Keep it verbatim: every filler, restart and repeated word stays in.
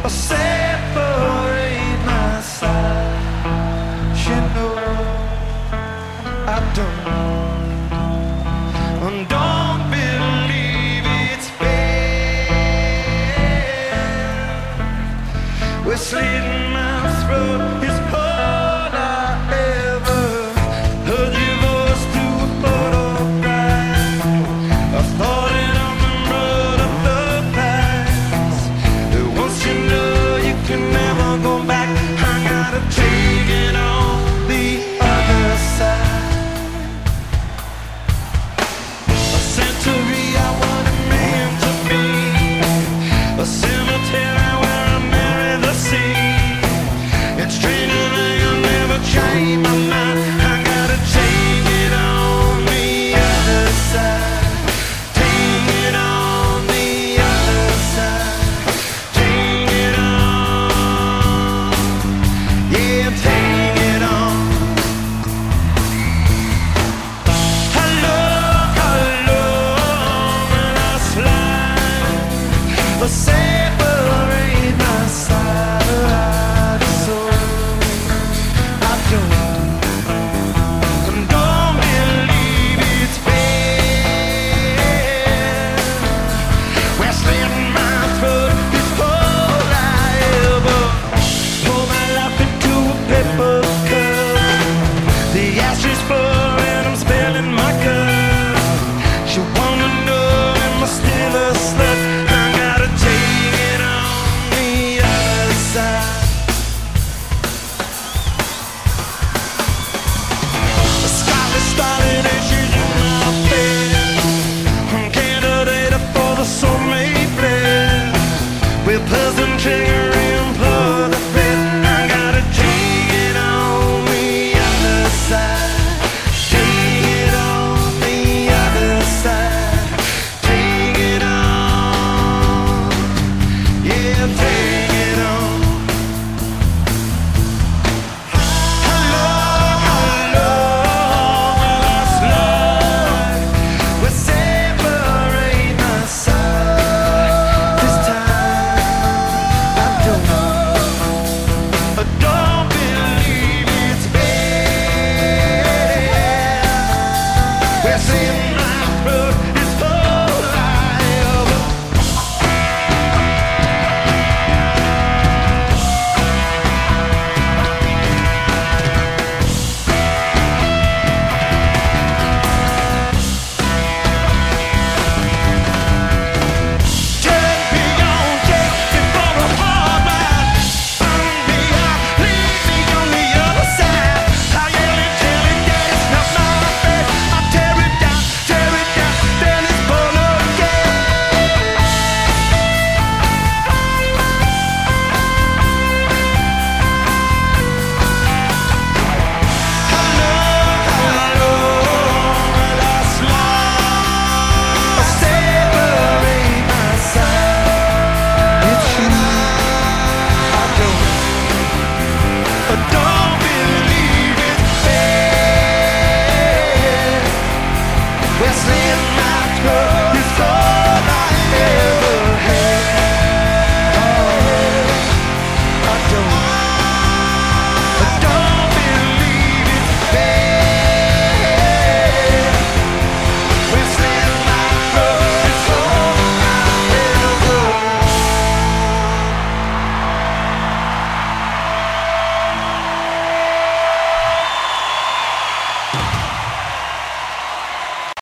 separate my side. You know I don't, and don't believe it's fair. We're slitting my throat. It's all I ever heard your voice through a photograph. I thought it on the road of the past. Once you know you can never go back, I gotta take it on the other side. A century I want a man to be, a cemetery where I marry the sea. It's stranger than you'll never change my mind. I gotta take it on the other side. Take it on the other side. Take it on. Yeah, take it on. Hello, hello, when I slide, but separate my side. So I don't, and don't believe it's fair. We're slitting my throat. It's all I ever pour my life into a paper cup. The ashes flow and I'm spilling my cup. You wanna know am I still a slut? I gotta take it on the other side. The scarlet started issues in my bed. I'm candidate for the soulmate blend with pleasant trigger